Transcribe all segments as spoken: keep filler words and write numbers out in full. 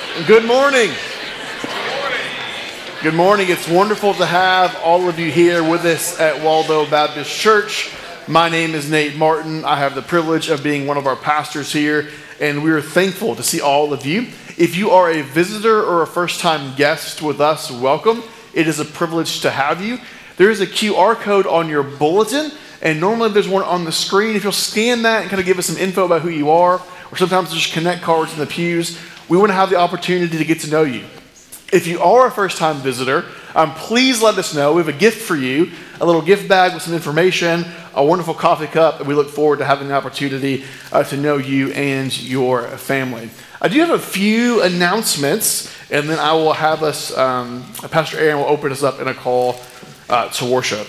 Good morning. Good morning. It's wonderful to have all of you here with us at Waldo Baptist Church. My name is Nate Martin. I have the privilege of being one of our pastors here, and we are thankful to see all of you. If you are a visitor or a first-time guest with us, welcome. It is a privilege to have you. There is a Q R code on your bulletin, and normally there's one on the screen. If you'll scan that and kind of give us some info about who you are, or sometimes there's connect cards in the pews, we want to have the opportunity to get to know you. If you are a first-time visitor, um, please let us know. We have a gift for you, a little gift bag with some information, a wonderful coffee cup, and we look forward to having the opportunity uh, to know you and your family. I do have a few announcements, and then I will have us, um, Pastor Aaron will open us up in a call uh, to worship.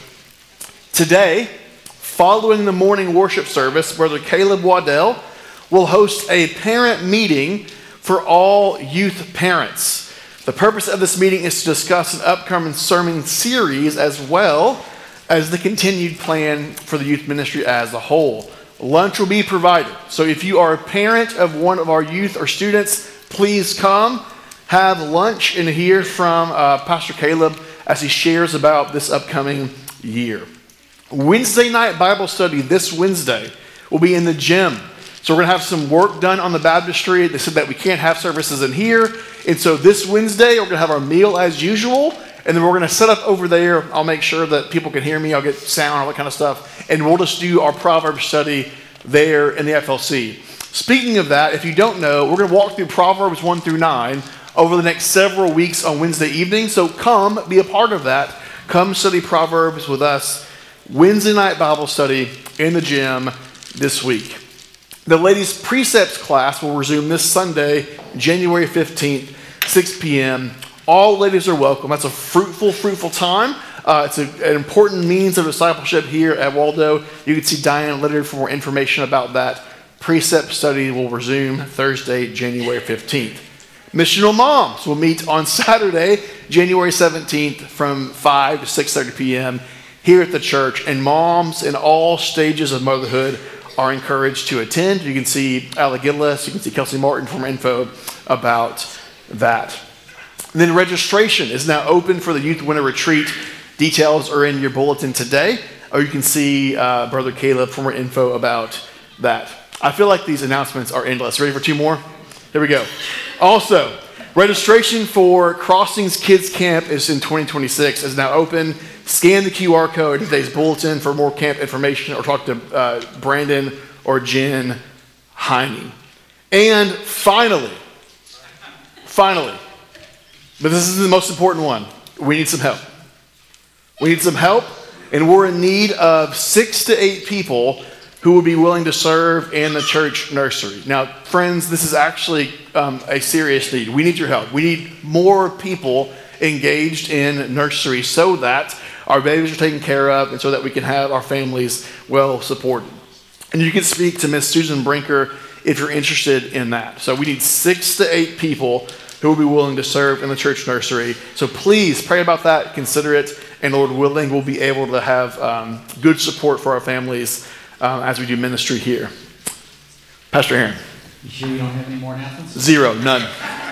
Today, following the morning worship service, Brother Caleb Waddell will host a parent meeting for all youth parents. The purpose of this meeting is to discuss an upcoming sermon series as well as the continued plan for the youth ministry as a whole. Lunch will be provided. So if you are a parent of one of our youth or students, please come, have lunch, and hear from uh, Pastor Caleb as he shares about this upcoming year. Wednesday night Bible study this Wednesday will be in the gym. So we're going to have some work done on the baptistry. They said that we can't have services in here. And so this Wednesday, we're going to have our meal as usual. And then we're going to set up over there. I'll make sure that people can hear me. I'll get sound, all that kind of stuff. And we'll just do our Proverbs study there in the F L C. Speaking of that, if you don't know, we're going to walk through Proverbs one through nine over the next several weeks on Wednesday evening. So come be a part of that. Come study Proverbs with us. Wednesday night Bible study in the gym this week. The ladies' precepts class will resume this Sunday, January fifteenth, six p.m. All ladies are welcome. That's a fruitful, fruitful time. Uh, it's a, an important means of discipleship here at Waldo. You can see Diane Litter for more information about that. Precept study will resume Thursday, January fifteenth. Missional moms will meet on Saturday, January seventeenth from five to six thirty p.m. here at the church. And moms in all stages of motherhood are encouraged to attend. You can see Allie Gillis, you can see Kelsey Martin for more info about that. And then registration is now open for the Youth Winter Retreat. Details are in your bulletin today, or you can see uh, Brother Caleb for more info about that. I feel like these announcements are endless. Ready for two more? Here we go. Also, registration for Crossings Kids Camp is in twenty twenty-six is now open. Scan the Q R code in today's bulletin for more camp information, or talk to uh, Brandon or Jen Heine. And finally, finally, but this is the most important one, we need some help. We need some help, and we're in need of six to eight people who would be willing to serve in the church nursery. Now, friends, this is actually um, a serious need. We need your help. We need more people engaged in nursery so that our babies are taken care of and so that we can have our families well supported. And you can speak to Miss Susan Brinker if you're interested in that. So we need six to eight people who will be willing to serve in the church nursery. So please pray about that, consider it, and Lord willing, we'll be able to have um, good support for our families um, as we do ministry here. Pastor Aaron. You sure you don't have any more announcements? Zero, none.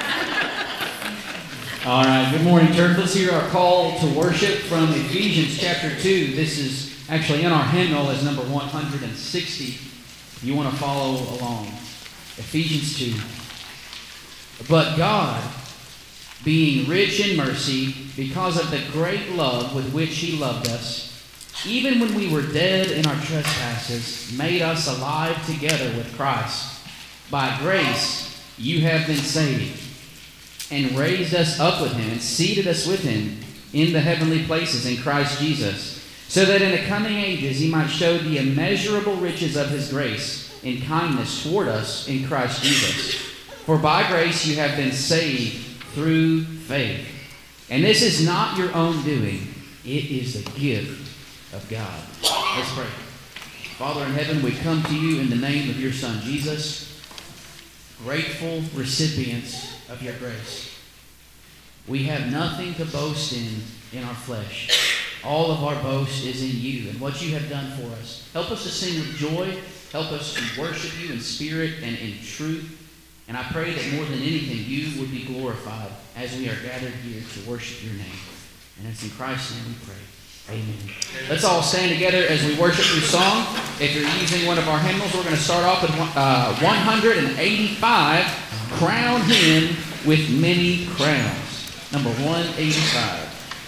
All right, good morning, church. Let's hear our call to worship from Ephesians chapter two. This is actually in our hymnal as number one hundred sixty. If you want to follow along. Ephesians two. But God, being rich in mercy, because of the great love with which He loved us, even when we were dead in our trespasses, made us alive together with Christ. By grace you have been saved, and raised us up with Him, and seated us with Him in the heavenly places in Christ Jesus, so that in the coming ages He might show the immeasurable riches of His grace in kindness toward us in Christ Jesus. For by grace you have been saved through faith. And this is not your own doing. It is the gift of God. Let's pray. Father in heaven, we come to you in the name of your Son, Jesus, grateful recipients of your grace. We have nothing to boast in in our flesh. All of our boast is in you and what you have done for us. Help us to sing with joy. Help us to worship you in spirit and in truth. And I pray that more than anything, you would be glorified as we are gathered here to worship your name. And it's in Christ's name we pray. Amen. Let's all stand together as we worship through song. If you're using one of our hymnals, we're going to start off with uh, one eighty-five, Crown Him with Many Crowns. Number one eighty-five.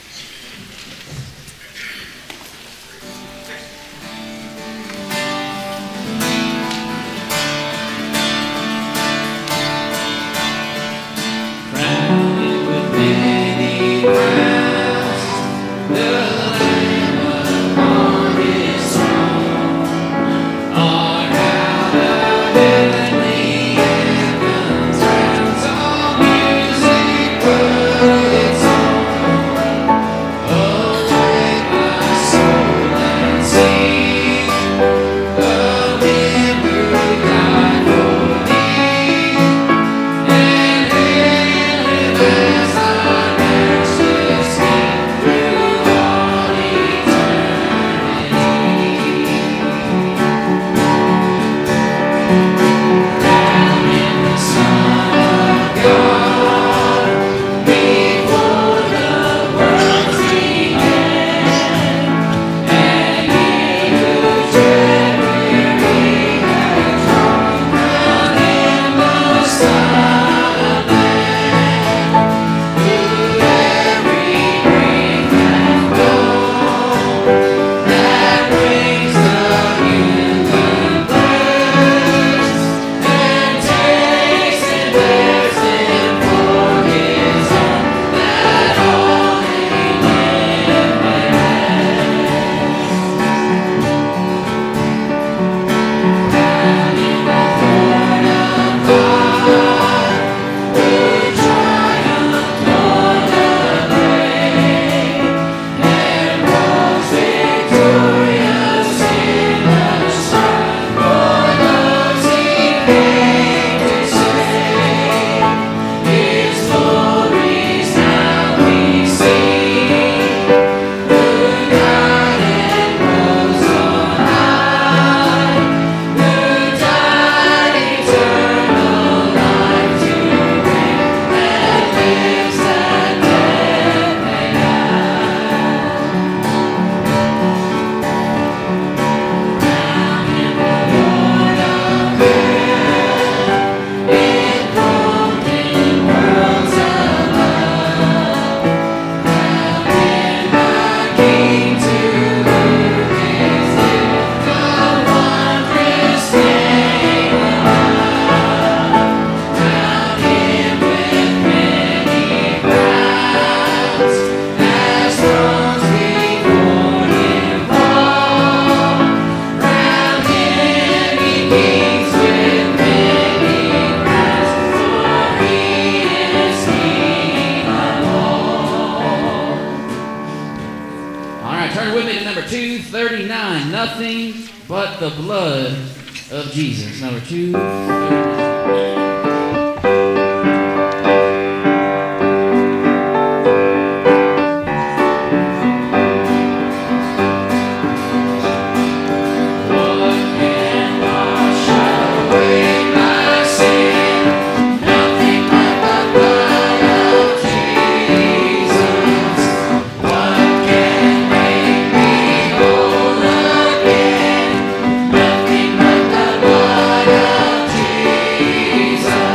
Nothing but the blood of Jesus. Number two. Jesus.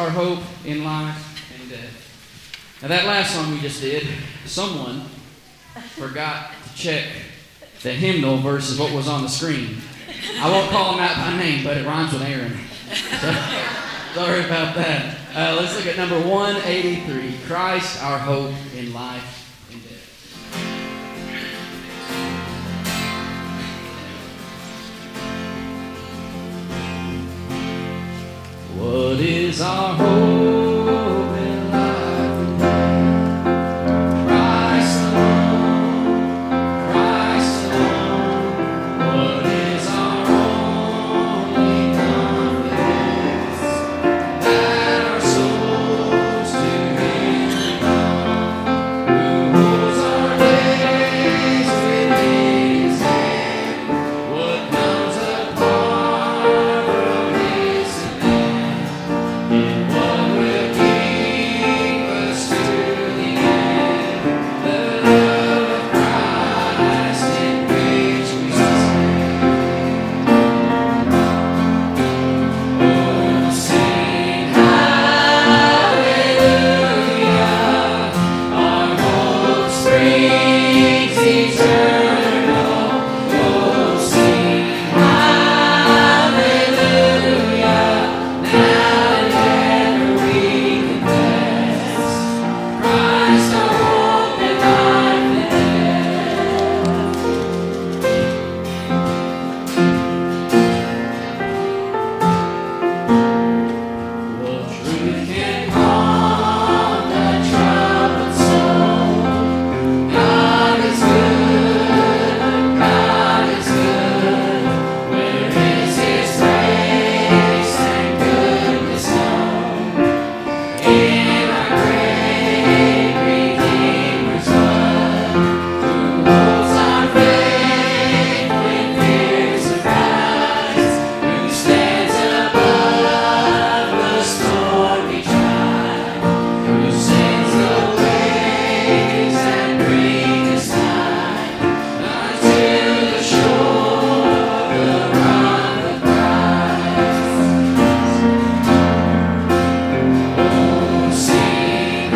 our hope in life and death. Now that last song we just did, someone forgot to check the hymnal versus what was on the screen. I won't call him out by name, but it rhymes with Aaron. So, sorry about that. Uh, let's look at number one eighty-three, Christ our hope in life and death. What is our hope in life and death? Christ alone, Christ alone. What is our only confidence? That our souls to Him belong, who holds our days within His hand. What comes apart from His command, and what will keep us to the end? The love of Christ in which we stand. Oh, sing hallelujah, our hope springs eternal. Oh, sing hallelujah, now and ever we confess, Christ our hope and life and death. What truth can calm the troubled soul? God is good, God is good. Where is His grace and goodness known? In our great Redeemer's blood, who holds our faith when fears arise, who stands above the stormy tide, who sends the waves that bring us nigh unto the shore, the rock of Christ. Oh, sing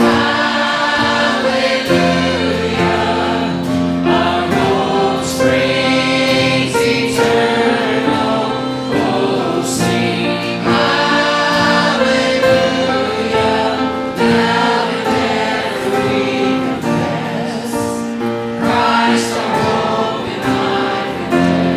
hallelujah, our hope springs eternal. Oh, sing hallelujah, now and ever we confess, Christ our hope in life and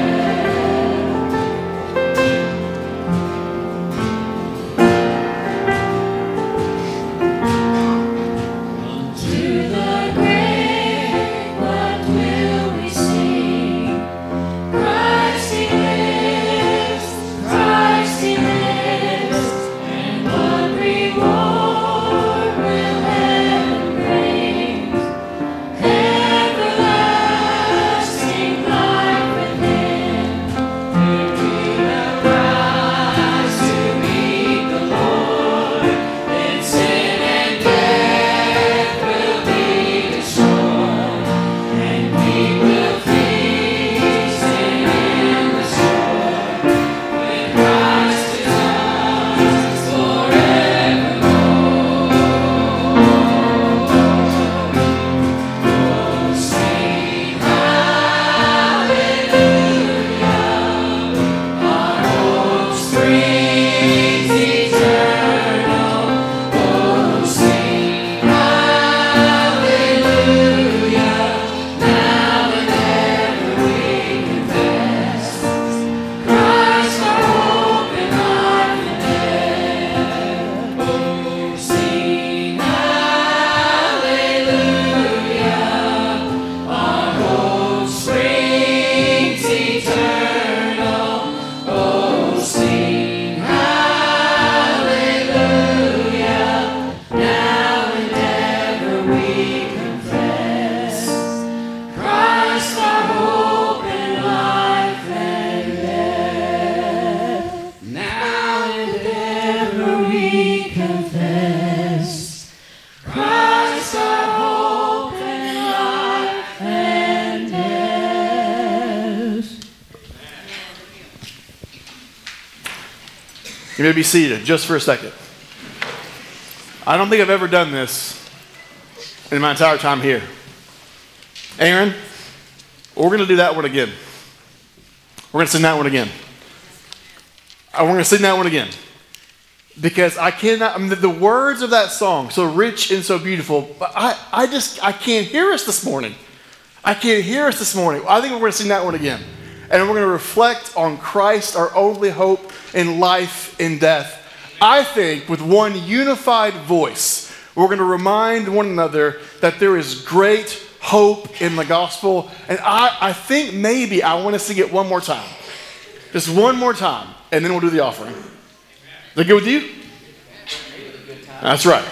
unto the grave, what will we sing? Christ He lives, Christ He lives, and what reward will heaven bring? Everlasting life with Him, where we have rise to meet the Lord, then sin and death will be destroyed, and we will feast in the shore, with Christ is ours forevermore. Oh, sing hallelujah, our hope springs eternal. Oh, sing hallelujah, now and ever we confess, Christ our hope and life and death. Oh, sing hallelujah, our hope springs eternal. Oh, sing hallelujah, now and ever we confess, Christ our hope and life and death. Now and ever we confess, Christ our hope and life and death. You may be seated just for a second. I don't think I've ever done this in my entire time here. Aaron, we're going to do that one again. We're going to sing that one again. And we're going to sing that one again. Because I cannot, I mean, the, the words of that song, so rich and so beautiful, but I, I just, I can't hear us this morning. I can't hear us this morning. I think we're going to sing that one again. And we're going to reflect on Christ, our only hope in life and death. I think with one unified voice, we're going to remind one another that there is great hope in the gospel. And I, I think maybe I want us to get one more time. Just one more time. And then we'll do the offering. Is that good with you? That's right.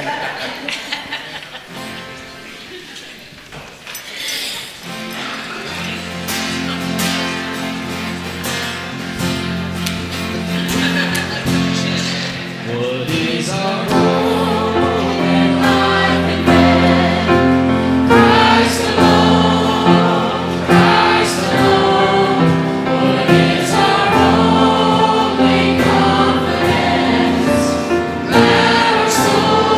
What is our role in life and death? Christ alone, Christ alone. What is our only confidence? That our soul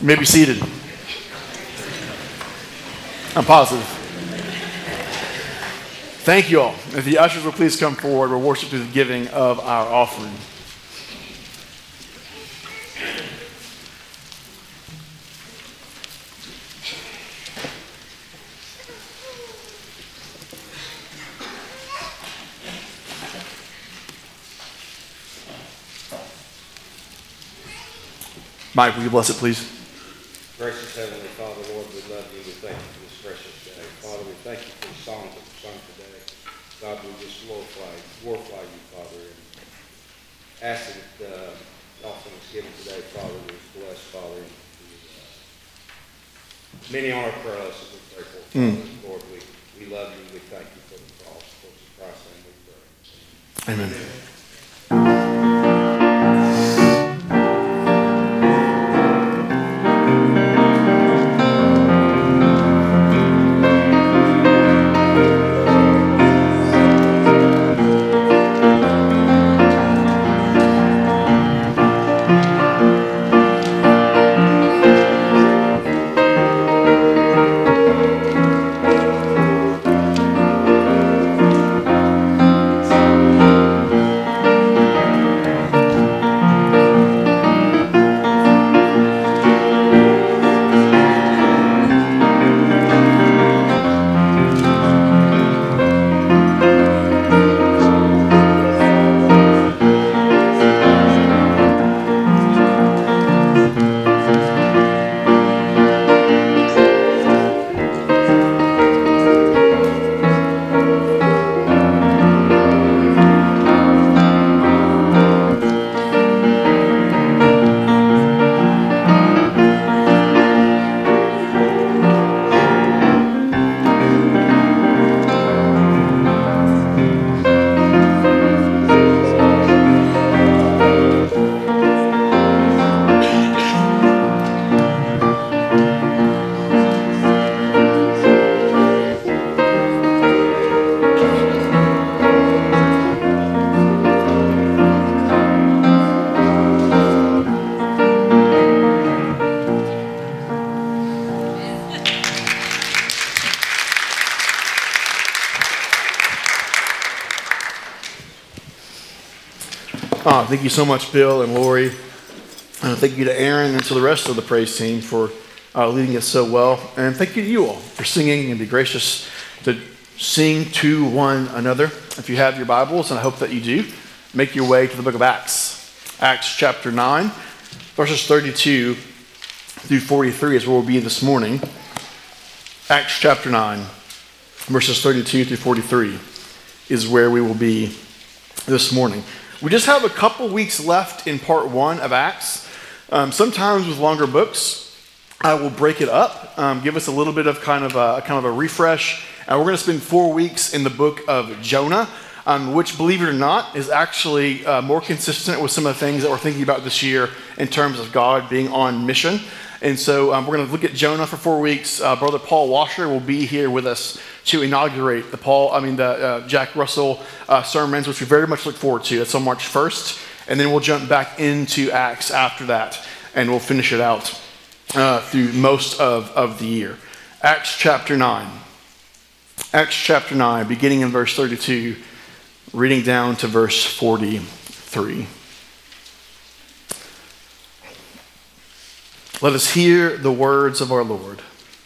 You may be seated. I'm positive. Thank you all. If the ushers will please come forward, we'll worship through the giving of our offering. Mike, will you bless it, please? Gracious Heavenly Father, Lord, we love you. We thank you for this precious day. Father, we thank you for the songs that were sung today. God, we just glorify, glorify you, Father, and ask that uh, the offering that's given today, Father, was blessed, Father. And, uh, many honor for us as we're grateful, Father. Mm. Lord, we, we love you. We thank you for the cross. For Christ's name we pray. Amen. Amen. Oh, thank you so much, Bill and Lori. And thank you to Aaron and to the rest of the praise team for uh, leading us so well. And thank you to you all for singing and be gracious to sing to one another. If you have your Bibles, and I hope that you do, make your way to the book of Acts. Acts chapter nine, verses thirty-two through forty-three is where we'll be this morning. Acts chapter nine, verses thirty-two through forty-three is where we will be this morning. We just have a couple weeks left in part one of Acts. Um, sometimes with longer books, I will break it up, um, give us a little bit of kind of a, kind of a refresh. And we're going to spend four weeks in the book of Jonah, um, which, believe it or not, is actually uh, more consistent with some of the things that we're thinking about this year in terms of God being on mission. And so um, we're going to look at Jonah for four weeks. Uh, Brother Paul Washer will be here with us to inaugurate the Paul, I mean the uh, Jack Russell uh, sermons, which we very much look forward to. It's on March first, and then we'll jump back into Acts after that, and we'll finish it out uh, through most of, of the year. Acts chapter nine. Acts chapter nine, beginning in verse thirty-two, reading down to verse forty-three. Let us hear the words of our Lord.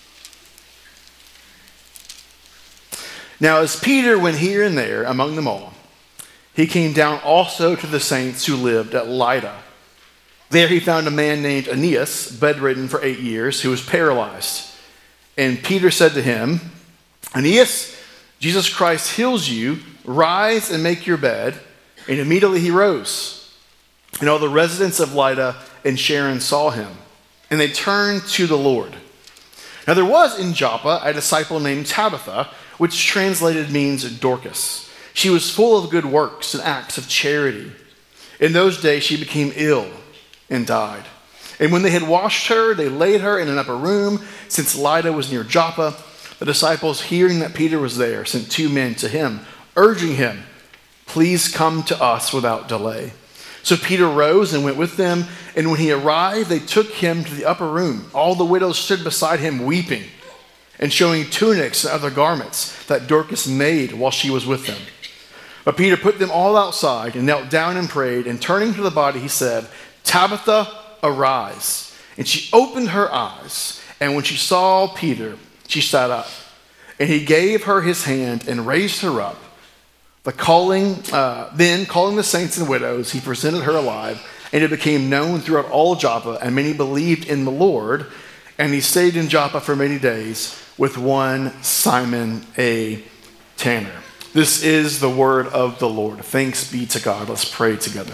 Now, as Peter went here and there among them all, he came down also to the saints who lived at Lydda. There he found a man named Aeneas, bedridden for eight years, who was paralyzed. And Peter said to him, Aeneas, Jesus Christ heals you. Rise and make your bed. And immediately he rose. And all the residents of Lydda and Sharon saw him, and they turned to the Lord. Now there was in Joppa a disciple named Tabitha, which translated means Dorcas. She was full of good works and acts of charity. In those days she became ill and died. And when they had washed her, they laid her in an upper room, since Lydda was near Joppa. The disciples, hearing that Peter was there, sent two men to him, urging him, please come to us without delay. So Peter rose and went with them, and when he arrived, they took him to the upper room. All the widows stood beside him weeping and showing tunics and other garments that Dorcas made while she was with them. But Peter put them all outside and knelt down and prayed, and turning to the body, he said, "Tabitha, arise." And she opened her eyes, and when she saw Peter, she sat up. And he gave her his hand and raised her up. The calling, uh, then, calling the saints and widows, he presented her alive, and it became known throughout all Joppa, and many believed in the Lord. And he stayed in Joppa for many days with one Simon a tanner. This is the word of the Lord. Thanks be to God. Let's pray together.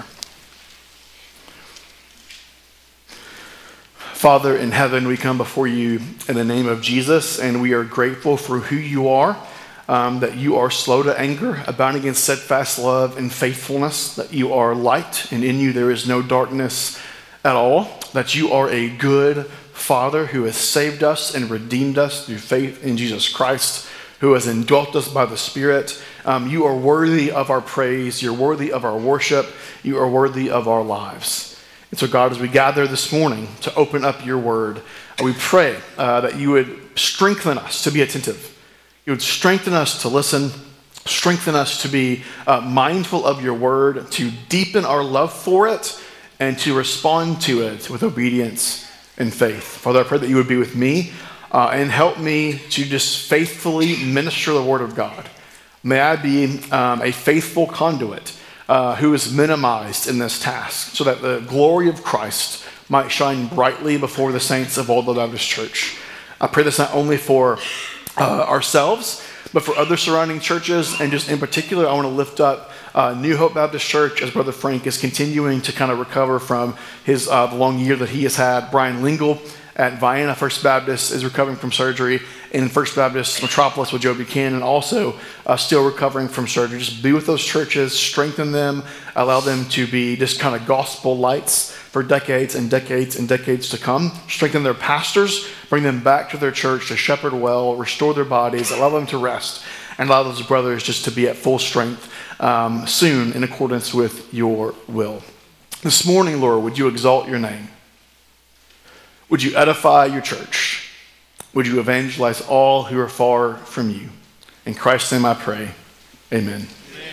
Father in heaven, we come before you in the name of Jesus, and we are grateful for who you are. Um, that you are slow to anger, abounding in steadfast love and faithfulness, that you are light, and in you there is no darkness at all, that you are a good Father who has saved us and redeemed us through faith in Jesus Christ, who has indwelt us by the Spirit. Um, you are worthy of our praise, you're worthy of our worship, you are worthy of our lives. And so God, as we gather this morning to open up your word, we pray uh, that you would strengthen us to be attentive. You would strengthen us to listen, strengthen us to be uh, mindful of your word, to deepen our love for it, and to respond to it with obedience and faith. Father, I pray that you would be with me uh, and help me to just faithfully minister the word of God. May I be um, a faithful conduit uh, who is minimized in this task, so that the glory of Christ might shine brightly before the saints of Waldo Baptist Church. I pray this not only for Uh, ourselves, but for other surrounding churches, and just in particular, I want to lift up uh, New Hope Baptist Church as Brother Frank is continuing to kind of recover from his uh, long year that he has had. Brian Lingle at Vienna First Baptist is recovering from surgery, and in First Baptist Metropolis with Joe Buchanan also uh, still recovering from surgery. Just be with those churches, strengthen them, allow them to be just kind of gospel lights for decades and decades and decades to come. Strengthen their pastors, bring them back to their church to shepherd well, restore their bodies, allow them to rest, and allow those brothers just to be at full strength um, soon in accordance with your will. This morning, Lord, would you exalt your name? Would you edify your church? Would you evangelize all who are far from you? In Christ's name I pray, amen.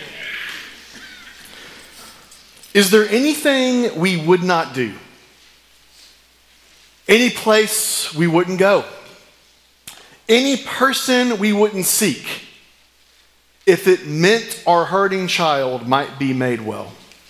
Is there anything we would not do? Any place we wouldn't go? Any person we wouldn't seek if it meant our hurting child might be made well?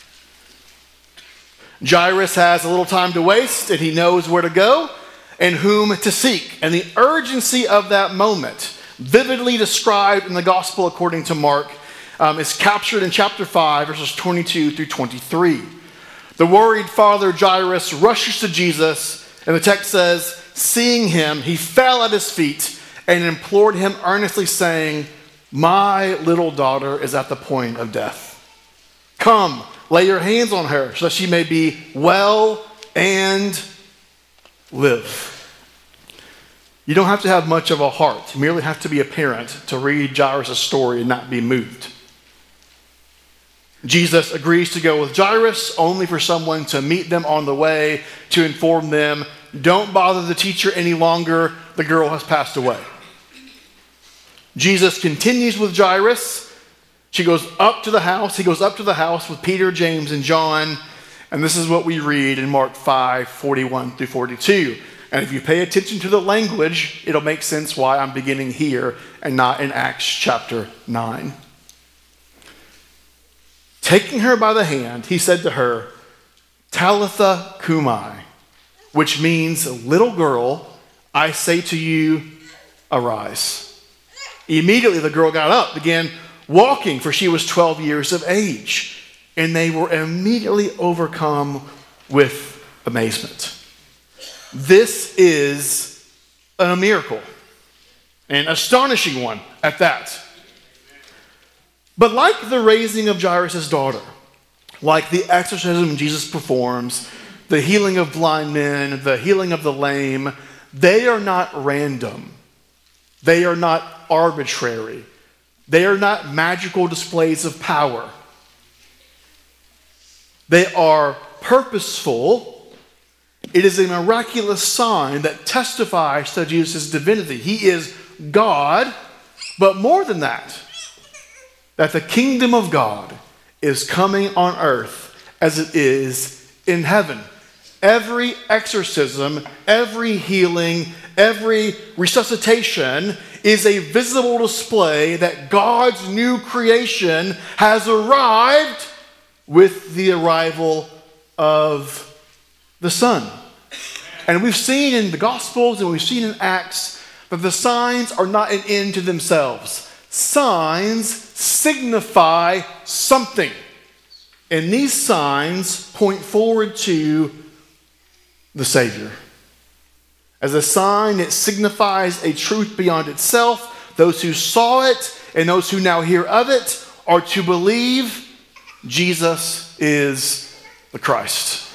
Jairus has a little time to waste, and he knows where to go and whom to seek. And the urgency of that moment, vividly described in the gospel according to Mark, Um, is captured in chapter five, verses twenty-two through twenty-three. The worried father Jairus rushes to Jesus, and the text says, seeing him, he fell at his feet and implored him earnestly, saying, "My little daughter is at the point of death. Come, lay your hands on her, so that she may be well and live." You don't have to have much of a heart. You merely have to be a parent to read Jairus' story and not be moved. Jesus agrees to go with Jairus only for someone to meet them on the way to inform them, don't bother the teacher any longer, the girl has passed away. Jesus continues with Jairus. She goes up to the house. He goes up to the house with Peter, James, and John. And this is what we read in Mark five, forty-one through forty-two. And if you pay attention to the language, it'll make sense why I'm beginning here and not in Acts chapter nine. Taking her by the hand, he said to her, "Talitha cumi," which means, "Little girl, I say to you, arise." Immediately the girl got up, began walking, for she was twelve years of age. And they were immediately overcome with amazement. This is a miracle, an astonishing one at that. But like the raising of Jairus' daughter, like the exorcism Jesus performs, the healing of blind men, the healing of the lame, they are not random. They are not arbitrary. They are not magical displays of power. They are purposeful. It is a miraculous sign that testifies to Jesus' divinity. He is God, but more than that, that the kingdom of God is coming on earth as it is in heaven. Every exorcism, every healing, every resuscitation is a visible display that God's new creation has arrived with the arrival of the Son. And we've seen in the Gospels and we've seen in Acts that the signs are not an end to themselves. Signs signify something. And these signs point forward to the Savior. As a sign, it signifies a truth beyond itself. Those who saw it and those who now hear of it are to believe Jesus is the Christ.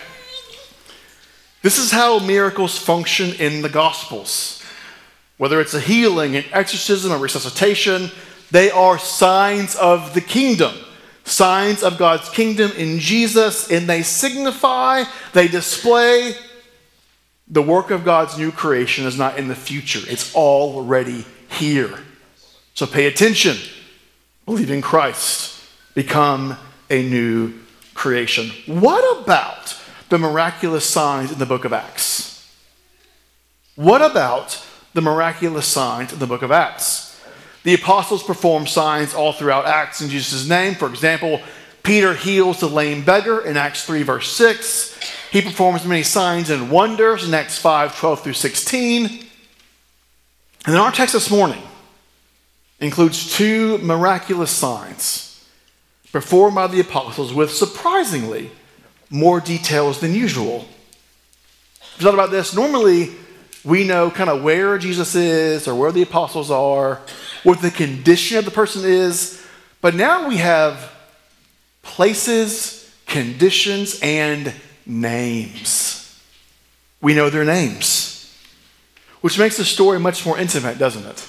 This is how miracles function in the Gospels. Whether it's a healing, an exorcism, a resuscitation, they are signs of the kingdom. Signs of God's kingdom in Jesus, and they signify, they display the work of God's new creation is not in the future. It's already here. So pay attention. Believe in Christ. Become a new creation. What about the miraculous signs in the book of Acts? What about the miraculous signs in the book of Acts? The apostles perform signs all throughout Acts in Jesus' name. For example, Peter heals the lame beggar in Acts three, verse six. He performs many signs and wonders in Acts five, twelve through sixteen. And then our text this morning includes two miraculous signs performed by the apostles with surprisingly more details than usual. If you thought about this, normally we know kind of where Jesus is or where the apostles are, what the condition of the person is. But now we have places, conditions, and names. We know their names, which makes the story much more intimate, doesn't it?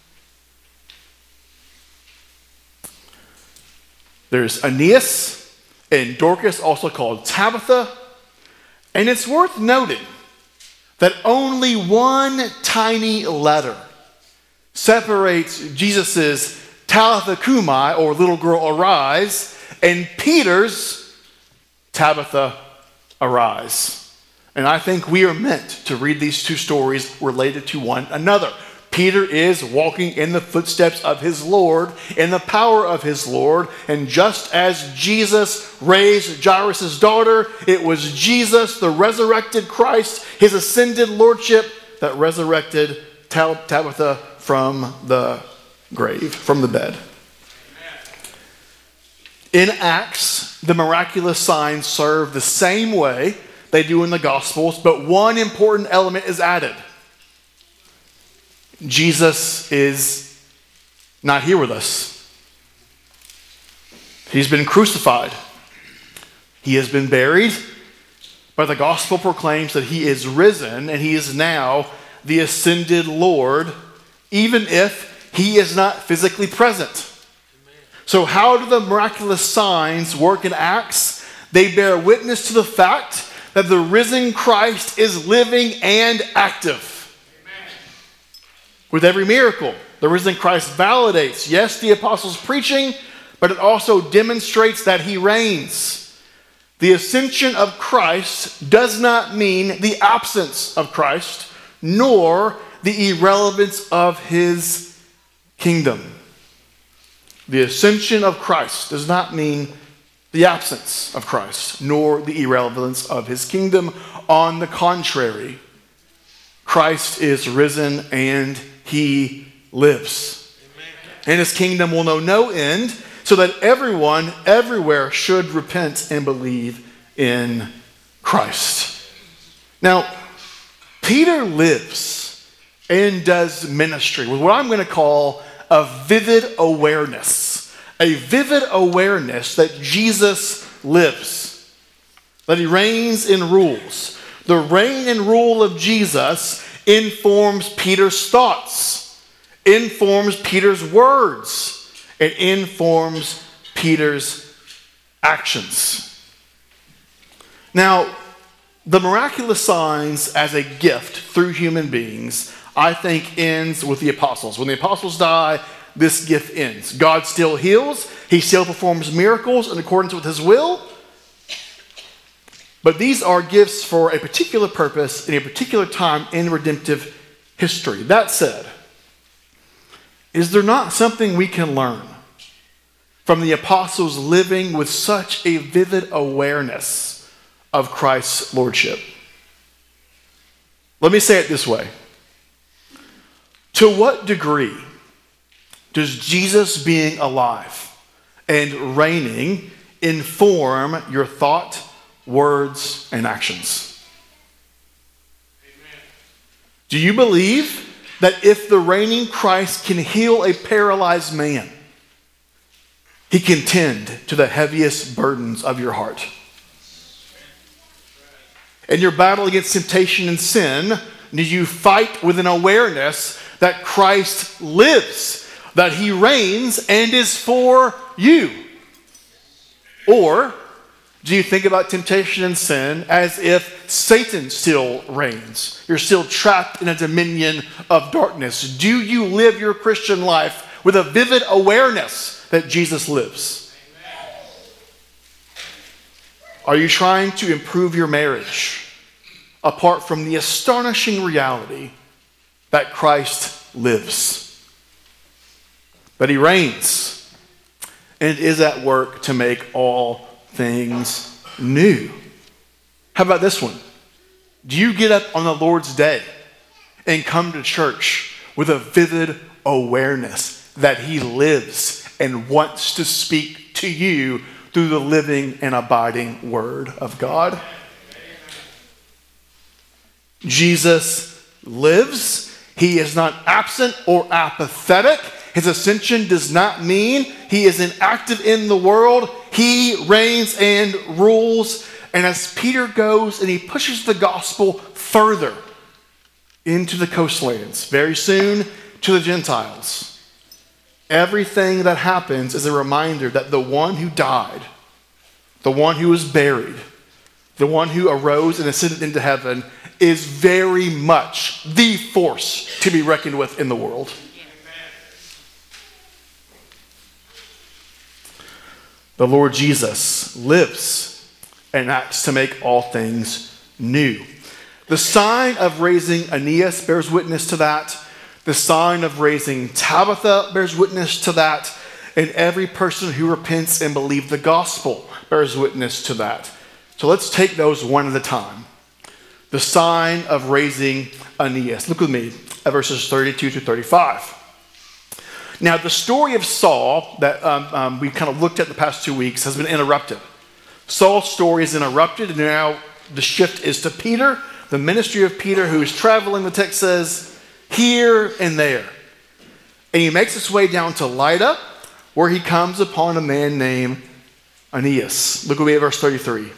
There's Aeneas and Dorcas, also called Tabitha. And it's worth noting that only one tiny letter separates Jesus' Talitha Cumi, or little girl arise, and Peter's Tabitha arise. And I think we are meant to read these two stories related to one another. Peter is walking in the footsteps of his Lord, in the power of his Lord. And just as Jesus raised Jairus' daughter, it was Jesus, the resurrected Christ, his ascended lordship, that resurrected Tab- Tabitha from the grave, from the bed. In Acts, the miraculous signs serve the same way they do in the Gospels, but one important element is added. Jesus is not here with us. He's been crucified. He has been buried, but the gospel proclaims that he is risen and he is now the ascended Lord, even if he is not physically present. So how do the miraculous signs work in Acts? They bear witness to the fact that the risen Christ is living and active. With every miracle, the risen Christ validates, yes, the apostles' preaching, but it also demonstrates that he reigns. The ascension of Christ does not mean the absence of Christ, nor the irrelevance of his kingdom. The ascension of Christ does not mean the absence of Christ, nor the irrelevance of his kingdom. On the contrary, Christ is risen and he lives. Amen. And his kingdom will know no end, so that everyone, everywhere should repent and believe in Christ. Now, Peter lives and does ministry with what I'm going to call a vivid awareness. A vivid awareness that Jesus lives, that he reigns and rules. The reign and rule of Jesus informs Peter's thoughts, informs Peter's words, and informs Peter's actions. Now, the miraculous signs as a gift through human beings, I think, ends with the apostles. When the apostles die, this gift ends. God still heals. He still performs miracles in accordance with his will. But these are gifts for a particular purpose in a particular time in redemptive history. That said, is there not something we can learn from the apostles living with such a vivid awareness of Christ's lordship? Let me say it this way. To what degree does Jesus being alive and reigning inform your thought, words, and actions? Amen. Do you believe that if the reigning Christ can heal a paralyzed man, he can tend to the heaviest burdens of your heart? In your battle against temptation and sin, do you fight with an awareness that Christ lives, that he reigns and is for you? Or do you think about temptation and sin as if Satan still reigns? You're still trapped in a dominion of darkness. Do you live your Christian life with a vivid awareness that Jesus lives? Amen. Are you trying to improve your marriage apart from the astonishing reality that Christ lives, that he reigns and is at work to make all things new? How about this one? Do you get up on the Lord's day and come to church with a vivid awareness that he lives and wants to speak to you through the living and abiding word of God? Jesus lives. He is not absent or apathetic. His ascension does not mean he is inactive in the world. He reigns and rules. And as Peter goes and he pushes the gospel further into the coastlands, very soon to the Gentiles, everything that happens is a reminder that the one who died, the one who was buried, the one who arose and ascended into heaven is very much the force to be reckoned with in the world. The Lord Jesus lives and acts to make all things new. The sign of raising Aeneas bears witness to that. The sign of raising Tabitha bears witness to that. And every person who repents and believes the gospel bears witness to that. So let's take those one at a time. The sign of raising Aeneas. Look with me at verses thirty-two to thirty-five. Now, the story of Saul that um, um, we've kind of looked at the past two weeks has been interrupted. Saul's story is interrupted, and now the shift is to Peter, the ministry of Peter, who is traveling, the text says, here and there. And he makes his way down to Lydda, where he comes upon a man named Aeneas. Look with me at verse thirty-three.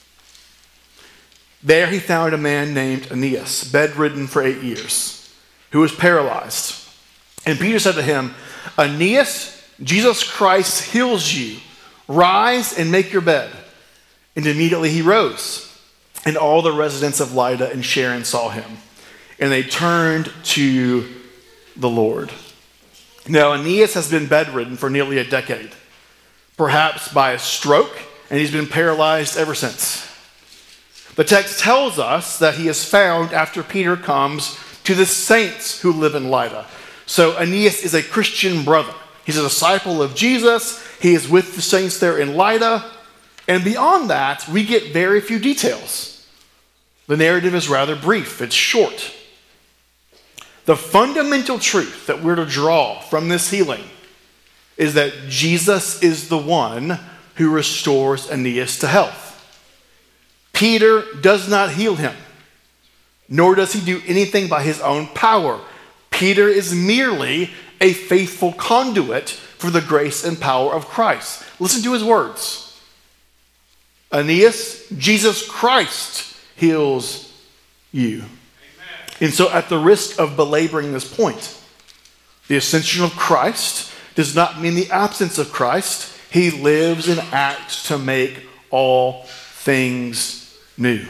There he found a man named Aeneas, bedridden for eight years, who was paralyzed. And Peter said to him, Aeneas, Jesus Christ heals you. Rise and make your bed. And immediately he rose. And all the residents of Lydda and Sharon saw him. And they turned to the Lord. Now, Aeneas has been bedridden for nearly a decade, perhaps by a stroke, and he's been paralyzed ever since. The text tells us that he is found after Peter comes to the saints who live in Lydda. So Aeneas is a Christian brother. He's a disciple of Jesus. He is with the saints there in Lydda. And beyond that, we get very few details. The narrative is rather brief. It's short. The fundamental truth that we're to draw from this healing is that Jesus is the one who restores Aeneas to health. Peter does not heal him, nor does he do anything by his own power. Peter is merely a faithful conduit for the grace and power of Christ. Listen to his words. Aeneas, Jesus Christ heals you. Amen. And so at the risk of belaboring this point, the ascension of Christ does not mean the absence of Christ. He lives and acts to make all things new.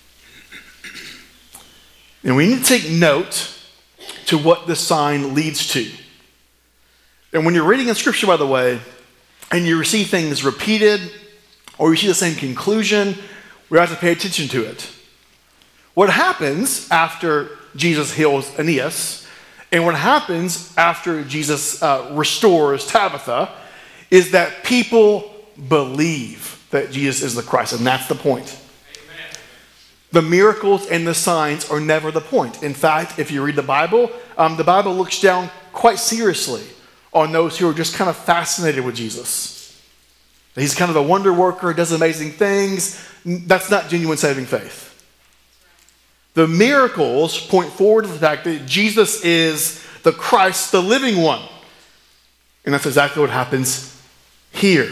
And we need to take note to what this sign leads to. And when you're reading in Scripture, by the way, and you see things repeated, or you see the same conclusion, we have to pay attention to it. What happens after Jesus heals Aeneas, and what happens after Jesus uh, restores Tabitha, is that people believe that Jesus is the Christ, and that's the point. Amen. The miracles and the signs are never the point. In fact, if you read the Bible, um, the Bible looks down quite seriously on those who are just kind of fascinated with Jesus. He's kind of a wonder worker, does amazing things. That's not genuine saving faith. The miracles point forward to the fact that Jesus is the Christ, the living one. And that's exactly what happens here.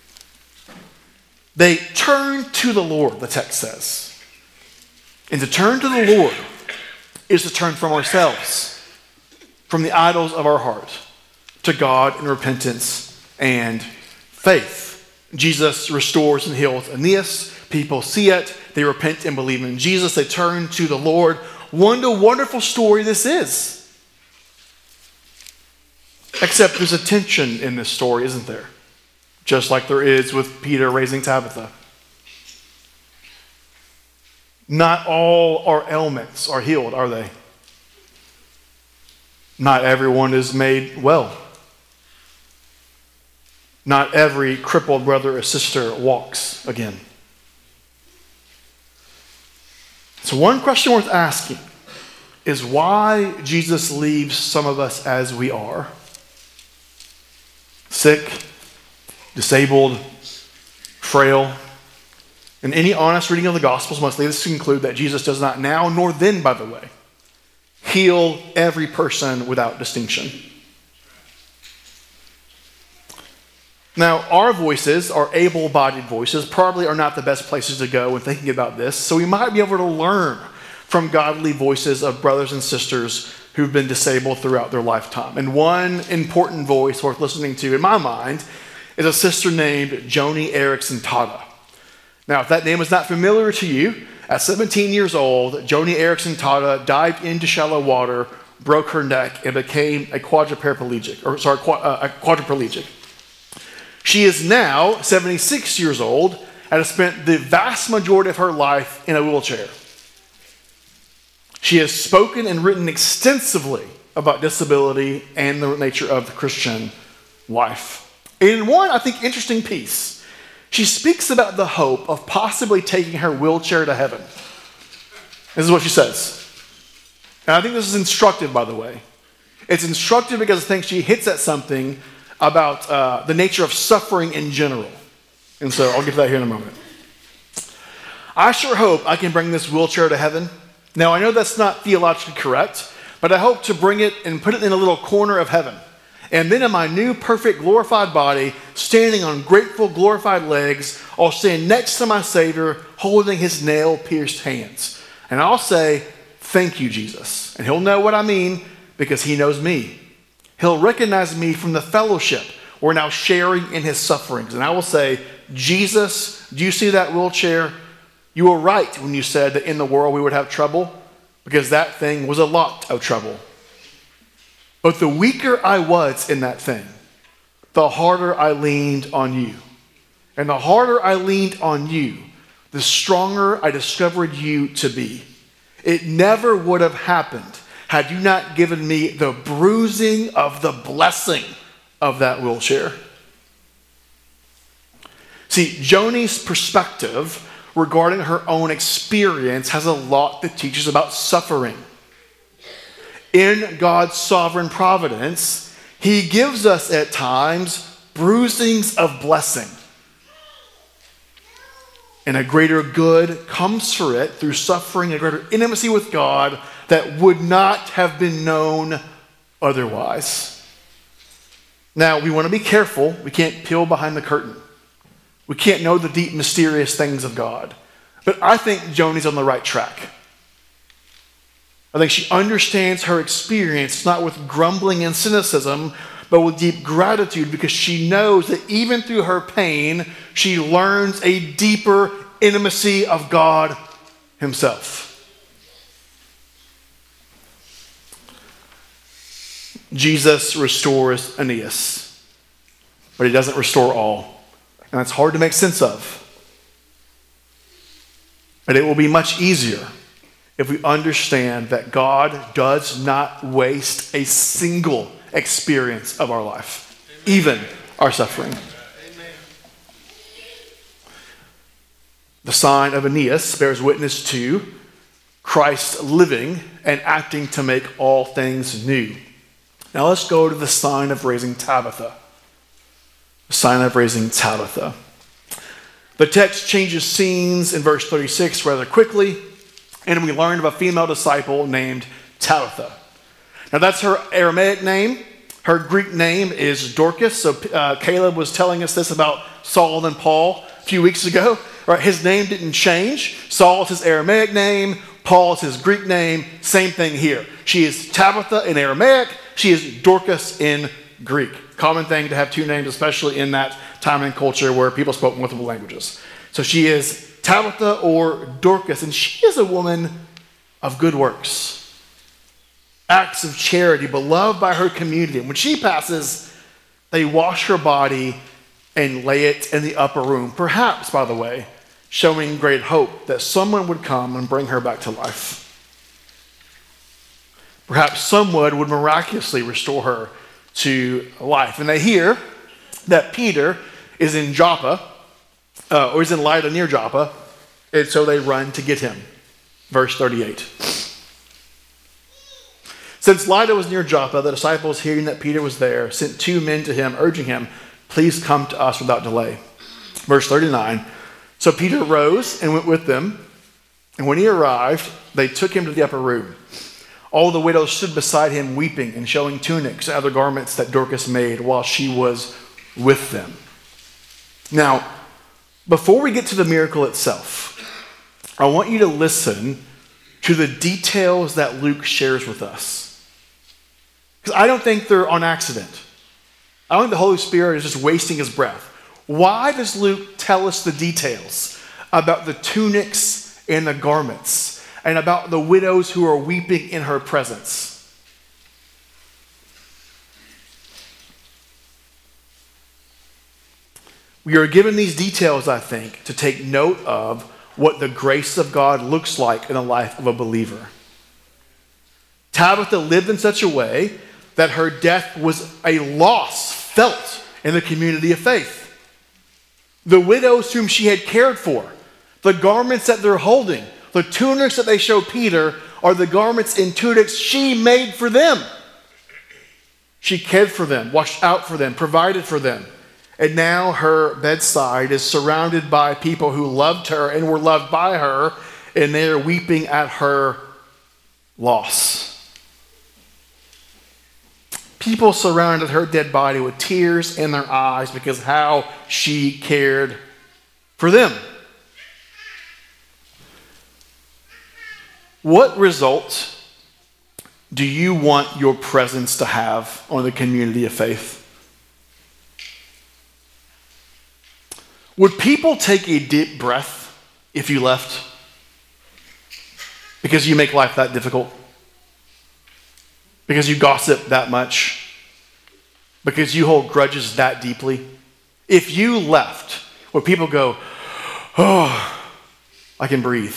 They turn to the Lord, the text says. And to turn to the Lord is to turn from ourselves, from the idols of our heart, to God in repentance and faith. Jesus restores and heals Aeneas. People see it. They repent and believe in Jesus. They turn to the Lord. What a wonderful story this is. Except there's a tension in this story, isn't there? Just like there is with Peter raising Tabitha. Not all our ailments are healed, are they? Not everyone is made well. Not every crippled brother or sister walks again. So one question worth asking is why Jesus leaves some of us as we are. Sick, disabled, frail. And any honest reading of the Gospels must lead us to conclude that Jesus does not now, nor then, by the way, heal every person without distinction. Now, our voices, our able-bodied voices, probably are not the best places to go when thinking about this, so we might be able to learn from godly voices of brothers and sisters who've been disabled throughout their lifetime. And one important voice worth listening to, in my mind, is a sister named Joni Eareckson Tada. Now, if that name is not familiar to you, at seventeen years old, Joni Eareckson Tada dived into shallow water, broke her neck, and became a quadriplegic, or sorry, a quadriplegic. She is now seventy-six years old and has spent the vast majority of her life in a wheelchair. She has spoken and written extensively about disability and the nature of the Christian life. In one, I think, interesting piece, she speaks about the hope of possibly taking her wheelchair to heaven. This is what she says. And I think this is instructive, by the way. It's instructive because I think she hits at something about uh, the nature of suffering in general. And so I'll get to that here in a moment. I sure hope I can bring this wheelchair to heaven. Now, I know that's not theologically correct, but I hope to bring it and put it in a little corner of heaven. And then in my new perfect glorified body, standing on grateful glorified legs, I'll stand next to my Savior holding his nail-pierced hands. And I'll say, thank you, Jesus. And he'll know what I mean because he knows me. He'll recognize me from the fellowship we're now sharing in his sufferings. And I will say, Jesus, do you see that wheelchair? You were right when you said that in the world we would have trouble, because that thing was a lot of trouble. But the weaker I was in that thing, the harder I leaned on you. And the harder I leaned on you, the stronger I discovered you to be. It never would have happened had you not given me the bruising of the blessing of that wheelchair. See, Joni's perspective regarding her own experience has a lot that teaches about suffering. In God's sovereign providence, he gives us at times bruisings of blessing. And a greater good comes for it through suffering, a greater intimacy with God that would not have been known otherwise. Now, we want to be careful. We can't peel behind the curtain. We can't know the deep, mysterious things of God. But I think Joni's on the right track. I think she understands her experience, not with grumbling and cynicism, but with deep gratitude, because she knows that even through her pain, she learns a deeper intimacy of God himself. Jesus restores Aeneas, but he doesn't restore all. And that's hard to make sense of. But it will be much easier if we understand that God does not waste a single experience of our life, Amen. Even our suffering. Amen. The sign of Aeneas bears witness to Christ living and acting to make all things new. Now let's go to the sign of raising Tabitha. The sign of raising Tabitha. The text changes scenes in verse thirty-six rather quickly, and we learn of a female disciple named Tabitha. Now that's her Aramaic name. Her Greek name is Dorcas. So uh, Caleb was telling us this about Saul and Paul a few weeks ago. Right, his name didn't change. Saul is his Aramaic name. Paul is his Greek name. Same thing here. She is Tabitha in Aramaic. She is Dorcas in Greek. Common thing to have two names, especially in that time and culture where people spoke multiple languages. So she is Tabitha or Dorcas, and she is a woman of good works, acts of charity, beloved by her community. And when she passes, they wash her body and lay it in the upper room, perhaps, by the way, showing great hope that someone would come and bring her back to life. Perhaps someone would miraculously restore her to life. And they hear that Peter is in Joppa, uh, or is in Lydda near Joppa, and so they run to get him. Verse thirty-eight. Since Lydda was near Joppa, the disciples, hearing that Peter was there, sent two men to him, urging him, "Please come to us without delay." Verse thirty-nine. So Peter rose and went with them, and when he arrived, they took him to the upper room. All the widows stood beside him weeping and showing tunics and other garments that Dorcas made while she was with them. Now, before we get to the miracle itself, I want you to listen to the details that Luke shares with us. Because I don't think they're on accident. I don't think the Holy Spirit is just wasting his breath. Why does Luke tell us the details about the tunics and the garments and about the widows who are weeping in her presence? We are given these details, I think, to take note of what the grace of God looks like in the life of a believer. Tabitha lived in such a way that her death was a loss felt in the community of faith. The widows whom she had cared for, the garments that they're holding, the tunics that they show Peter are the garments and tunics she made for them. She cared for them, watched out for them, provided for them. And now her bedside is surrounded by people who loved her and were loved by her, and they are weeping at her loss. People surrounded her dead body with tears in their eyes because how she cared for them. What result do you want your presence to have on the community of faith? Would people take a deep breath if you left? Because you make life that difficult? Because you gossip that much? Because you hold grudges that deeply? If you left, would people go, "Oh, I can breathe"?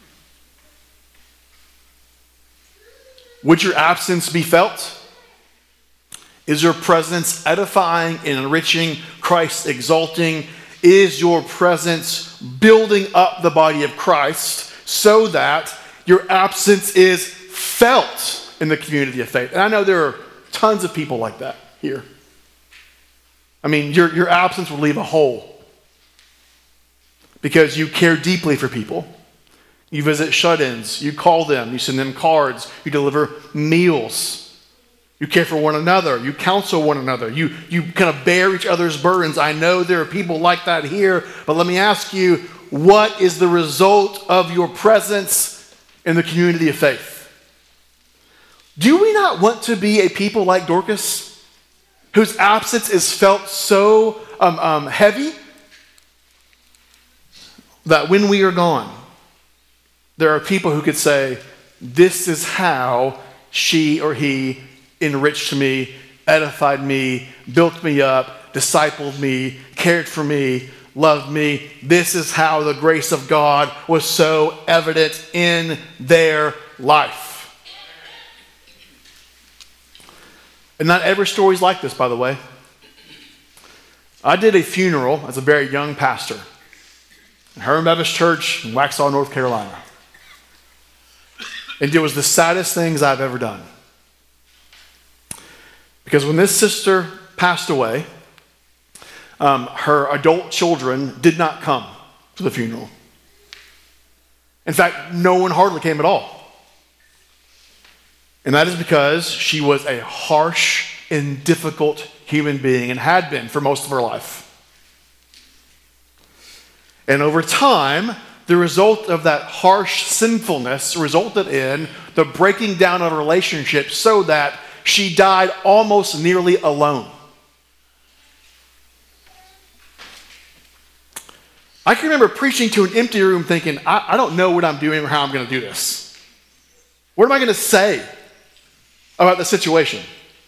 Would your absence be felt? Is your presence edifying and enriching, Christ exalting? Is your presence building up the body of Christ so that your absence is felt in the community of faith? And I know there are tons of people like that here. I mean, your, your absence will leave a hole because you care deeply for people. You visit shut-ins, you call them, you send them cards, you deliver meals. You care for one another. You counsel one another. You, you kind of bear each other's burdens. I know there are people like that here, but let me ask you, what is the result of your presence in the community of faith? Do we not want to be a people like Dorcas, whose absence is felt so um, um, heavy? that when we are gone, there are people who could say, this is how she or he enriched me, edified me, built me up, discipled me, cared for me, loved me. This is how the grace of God was so evident in their life. And not every story is like this, by the way. I did a funeral as a very young pastor in Herman Baptist Church in Waxhaw, North Carolina. And it was the saddest things I've ever done. Because when this sister passed away, um, her adult children did not come to the funeral. In fact, no one hardly came at all. And that is because she was a harsh and difficult human being and had been for most of her life. And over time, the result of that harsh sinfulness resulted in the breaking down of a relationship so that she died almost nearly alone. I can remember preaching to an empty room thinking, I, I don't know what I'm doing or how I'm going to do this. What am I going to say about the situation?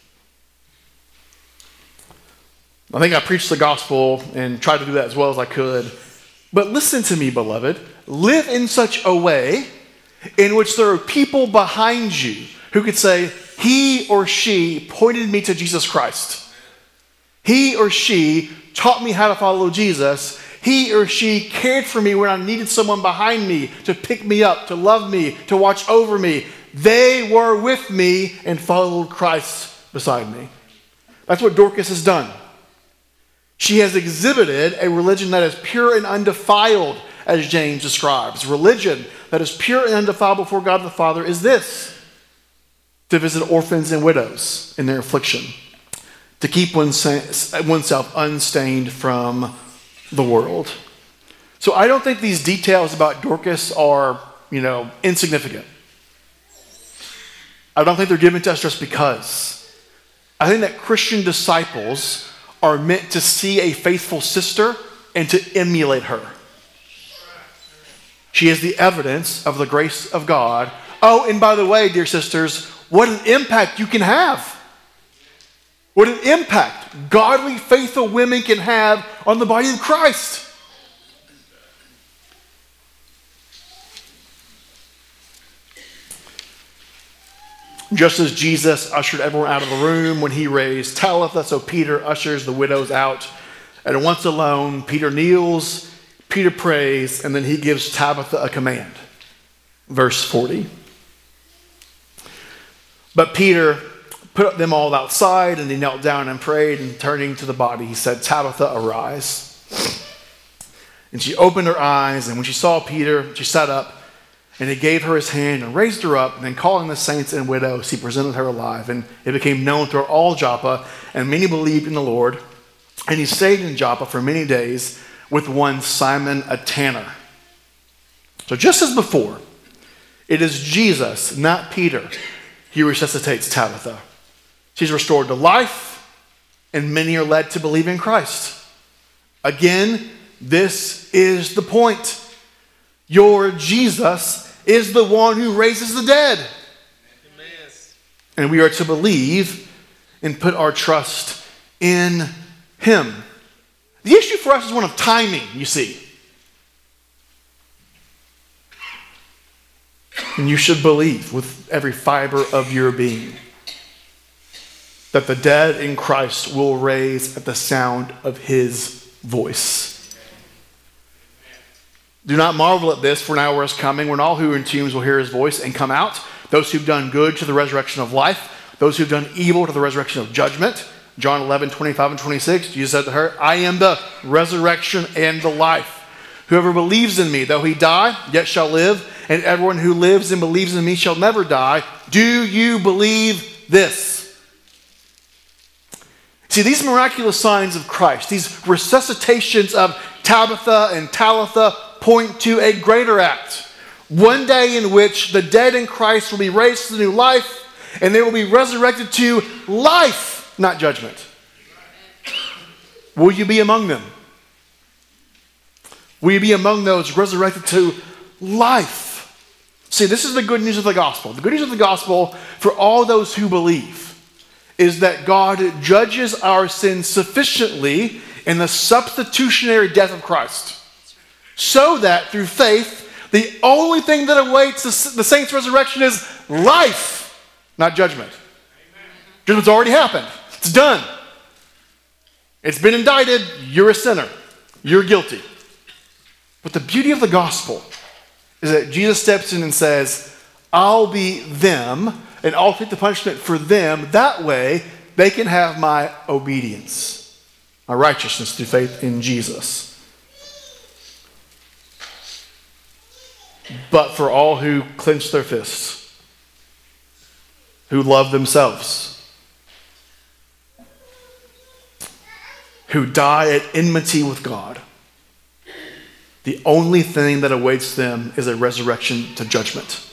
I think I preached the gospel and tried to do that as well as I could. But listen to me, beloved. Live in such a way in which there are people behind you who could say, he or she pointed me to Jesus Christ. He or she taught me how to follow Jesus. He or she cared for me when I needed someone behind me to pick me up, to love me, to watch over me. They were with me and followed Christ beside me. That's what Dorcas has done. She has exhibited a religion that is pure and undefiled, as James describes. Religion that is pure and undefiled before God the Father is this: to visit orphans and widows in their affliction, to keep oneself unstained from the world. So I don't think these details about Dorcas are, you know, insignificant. I don't think they're given to us just because. I think that Christian disciples are meant to see a faithful sister and to emulate her. She is the evidence of the grace of God. Oh, and by the way, dear sisters, what an impact you can have. What an impact godly, faithful women can have on the body of Christ. Just as Jesus ushered everyone out of the room when he raised Talitha, so Peter ushers the widows out. And once alone, Peter kneels, Peter prays, and then he gives Tabitha a command. Verse forty. But Peter put them all outside, and he knelt down and prayed, and turning to the body, he said, Tabitha, arise. And she opened her eyes, and when she saw Peter, she sat up. And he gave her his hand and raised her up. And then calling the saints and widows, he presented her alive. And it became known throughout all Joppa. And many believed in the Lord. And he stayed in Joppa for many days with one Simon, a tanner. So just as before, it is Jesus, not Peter, who resuscitates Tabitha. She's restored to life. And many are led to believe in Christ. Again, this is the point. Your Jesus is the one who raises the dead. Amen. And we are to believe and put our trust in him. The issue for us is one of timing, you see. And you should believe with every fiber of your being that the dead in Christ will raise at the sound of his voice. Do not marvel at this, for an hour is coming when all who are in tombs will hear his voice and come out. Those who've done good to the resurrection of life. Those who've done evil to the resurrection of judgment. John eleven, twenty-five and twenty-six. Jesus said to her, I am the resurrection and the life. Whoever believes in me, though he die, yet shall live. And everyone who lives and believes in me shall never die. Do you believe this? See, these miraculous signs of Christ, these resuscitations of Tabitha and Talitha, point to a greater act. One day in which the dead in Christ will be raised to new life, and they will be resurrected to life, not judgment. Will you be among them? Will you be among those resurrected to life? See, this is the good news of the gospel. The good news of the gospel for all those who believe is that God judges our sins sufficiently in the substitutionary death of Christ, so that through faith, the only thing that awaits the, the saints' resurrection is life, not judgment. Judgment's already happened. It's done. It's been indicted. You're a sinner. You're guilty. But the beauty of the gospel is that Jesus steps in and says, I'll be them, and I'll take the punishment for them. That way, they can have my obedience, my righteousness through faith in Jesus. But for all who clench their fists, who love themselves, who die at enmity with God, the only thing that awaits them is a resurrection to judgment.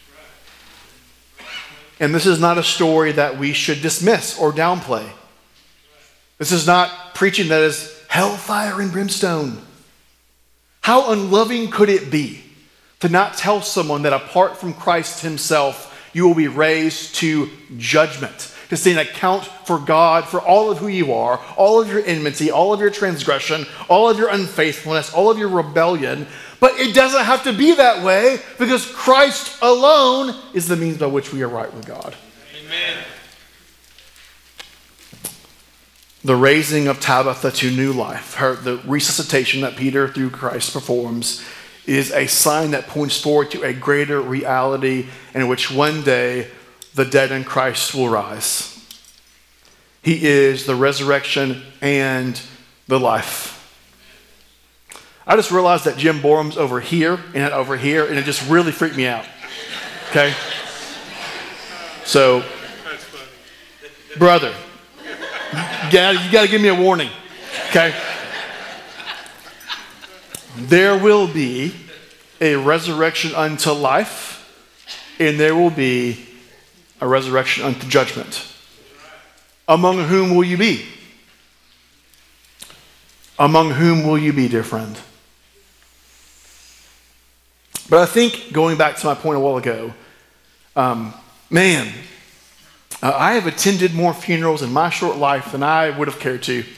And this is not a story that we should dismiss or downplay. This is not preaching that is hellfire and brimstone. How unloving could it be to not tell someone that apart from Christ himself, you will be raised to judgment, to stand account for God for all of who you are, all of your enmity, all of your transgression, all of your unfaithfulness, all of your rebellion. But it doesn't have to be that way because Christ alone is the means by which we are right with God. Amen. The raising of Tabitha to new life, her, the resuscitation that Peter through Christ performs, is a sign that points forward to a greater reality in which one day the dead in Christ will rise. He is the resurrection and the life. I just realized that Jim Borum's over here and not over here, and it just really freaked me out. Okay? So, brother, you gotta, you gotta give me a warning. Okay? There will be a resurrection unto life, and there will be a resurrection unto judgment. Among whom will you be? Among whom will you be, dear friend? But I think, going back to my point a while ago, um, man, uh, I have attended more funerals in my short life than I would have cared to.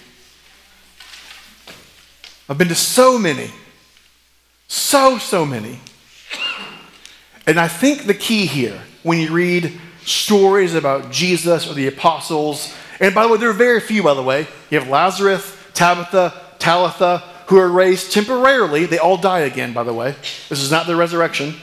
I've been to so many. So, so many. And I think the key here, when you read stories about Jesus or the apostles, and by the way, there are very few, by the way. You have Lazarus, Tabitha, Talitha, who are raised temporarily. They all die again, by the way. This is not the resurrection.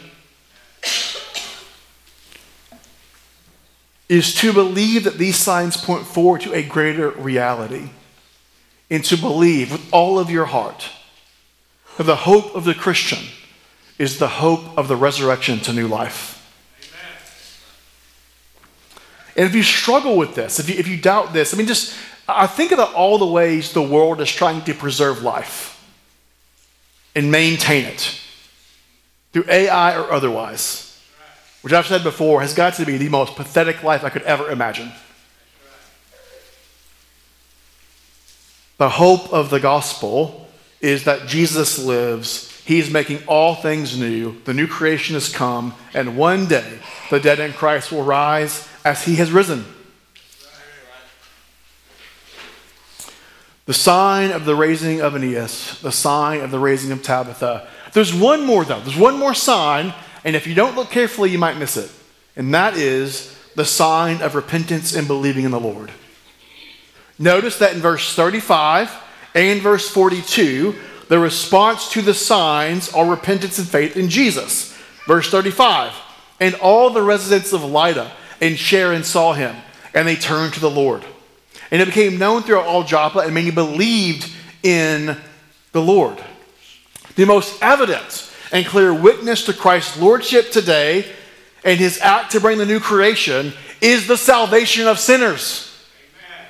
Is to believe that these signs point forward to a greater reality. And to believe with all of your heart that the hope of the Christian is the hope of the resurrection to new life. And if you struggle with this, if you, if you doubt this, I mean, just I think about all the ways the world is trying to preserve life and maintain it through A I or otherwise, which I've said before has got to be the most pathetic life I could ever imagine. The hope of the gospel is that Jesus lives. He's making all things new. The new creation has come, and one day the dead in Christ will rise as he has risen. The sign of the raising of Aeneas, the sign of the raising of Tabitha. There's one more, though. There's one more sign, and if you don't look carefully, you might miss it. And that is the sign of repentance and believing in the Lord. Notice that in verse thirty-five and verse forty-two, the response to the signs are repentance and faith in Jesus. Verse thirty-five, and all the residents of Lydda and Sharon saw him, and they turned to the Lord. And it became known throughout all Joppa, and many believed in the Lord. The most evident and clear witness to Christ's lordship today and his act to bring the new creation is the salvation of sinners. Amen.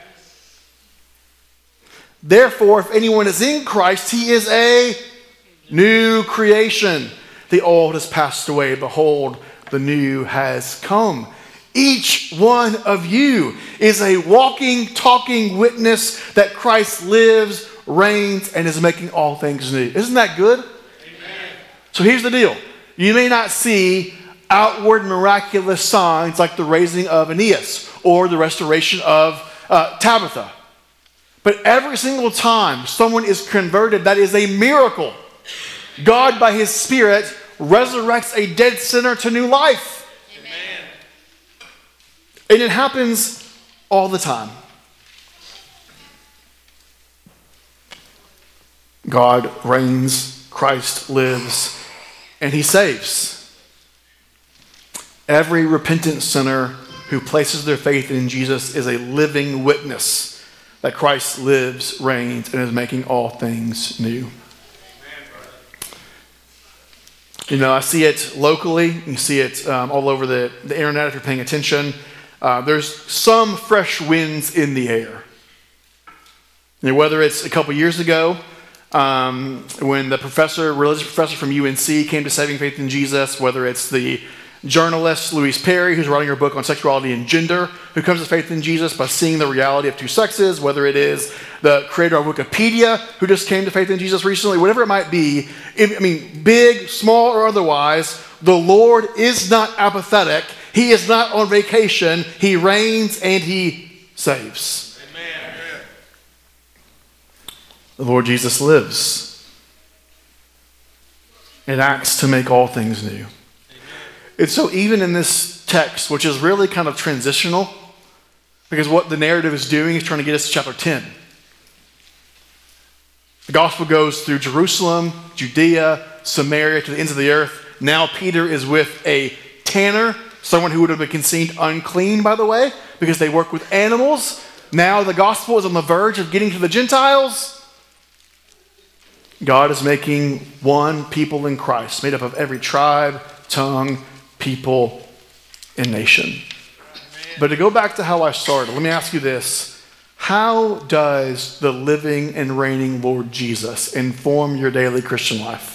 Therefore, if anyone is in Christ, he is a new creation. The old has passed away. Behold, the new has come. Each one of you is a walking, talking witness that Christ lives, reigns and is making all things new. Isn't that good? Amen. So here's the deal. You may not see outward miraculous signs like the raising of Aeneas or the restoration of uh, Tabitha. But every single time someone is converted, that is a miracle. God, by his Spirit, resurrects a dead sinner to new life. Amen. And it happens all the time. God reigns, Christ lives, and he saves. Every repentant sinner who places their faith in Jesus is a living witness that Christ lives, reigns, and is making all things new. You know, I see it locally. You see it um, all over the, the internet if you're paying attention. Uh, there's some fresh winds in the air. You know, whether it's a couple years ago um, when the professor, religious professor from U N C came to saving faith in Jesus, whether it's the journalist Louise Perry, who's writing her book on sexuality and gender, who comes to faith in Jesus by seeing the reality of two sexes, whether it is the creator of Wikipedia, who just came to faith in Jesus recently, whatever it might be, if, I mean, big, small, or otherwise, the Lord is not apathetic. He is not on vacation. He reigns and he saves. Amen. The Lord Jesus lives and acts to make all things new. And so even in this text, which is really kind of transitional, because what the narrative is doing is trying to get us to chapter ten. The gospel goes through Jerusalem, Judea, Samaria, to the ends of the earth. Now Peter is with a tanner, someone who would have been considered unclean, by the way, because they work with animals. Now the gospel is on the verge of getting to the Gentiles. God is making one people in Christ, made up of every tribe, tongue, people, and nation. But to go back to how I started, let me ask you this. How does the living and reigning Lord Jesus inform your daily Christian life?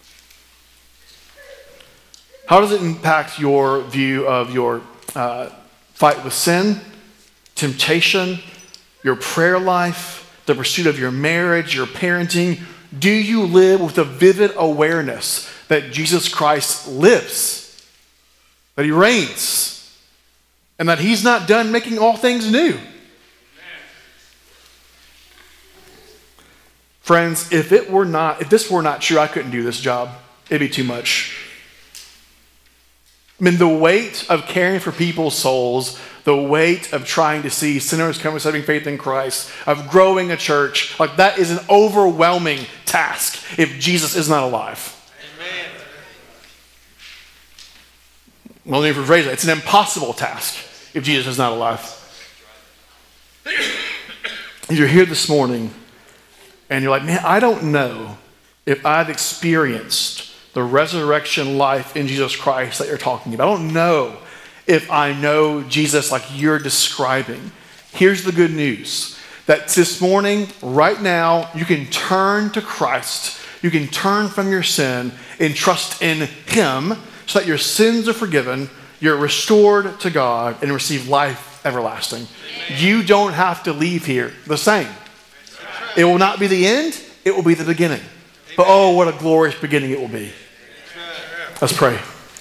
How does it impact your view of your uh, fight with sin, temptation, your prayer life, the pursuit of your marriage, your parenting? Do you live with a vivid awareness that Jesus Christ lives? That he reigns, and that he's not done making all things new. Amen. Friends, if it were not, if this were not true, I couldn't do this job. It'd be too much. I mean, the weight of caring for people's souls, the weight of trying to see sinners come to saving faith in Christ, of growing a church, like that is an overwhelming task if Jesus is not alive. Amen. Well, let me rephrase it. It's an impossible task if Jesus is not alive. If you're here this morning and you're like, man, I don't know if I've experienced the resurrection life in Jesus Christ that you're talking about. I don't know if I know Jesus like you're describing. Here's the good news. That this morning, right now, you can turn to Christ. You can turn from your sin and trust in him, so that your sins are forgiven, you're restored to God, and receive life everlasting. Amen. You don't have to leave here the same. Right. It will not be the end, it will be the beginning. Amen. But oh, what a glorious beginning it will be. Right. Let's pray.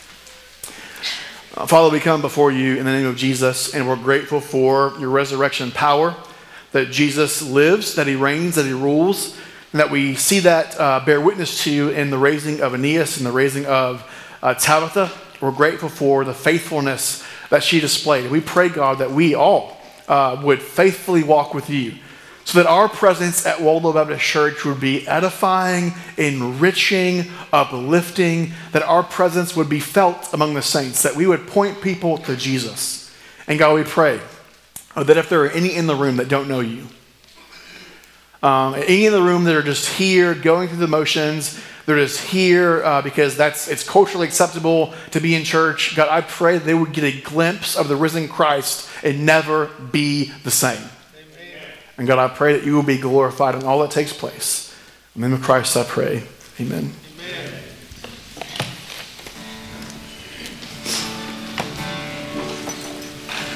Uh, Father, we come before you in the name of Jesus, and we're grateful for your resurrection power, that Jesus lives, that he reigns, that he rules, and that we see that uh, bear witness to you in the raising of Aeneas and the raising of Uh, Tabitha. We're grateful for the faithfulness that she displayed. We pray, God, that we all uh, would faithfully walk with you, so that our presence at Waldo Baptist Church would be edifying, enriching, uplifting, that our presence would be felt among the saints, that we would point people to Jesus. And God, we pray uh, that if there are any in the room that don't know you, um, any in the room that are just here going through the motions, they're just here uh, because that's it's culturally acceptable to be in church. God, I pray that they would get a glimpse of the risen Christ and never be the same. Amen. And God, I pray that you will be glorified in all that takes place. In the name of Christ, I pray. Amen. Amen.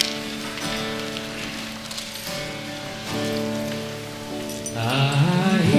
I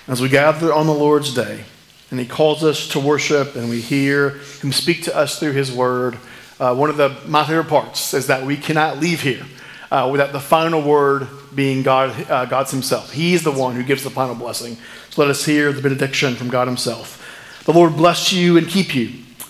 As we gather on the Lord's day, and he calls us to worship, and we hear him speak to us through his word, uh, one of the, my favorite parts is that we cannot leave here uh, without the final word being God, uh, God's himself. He's the one who gives the final blessing. So let us hear the benediction from God himself. The Lord bless you and keep you.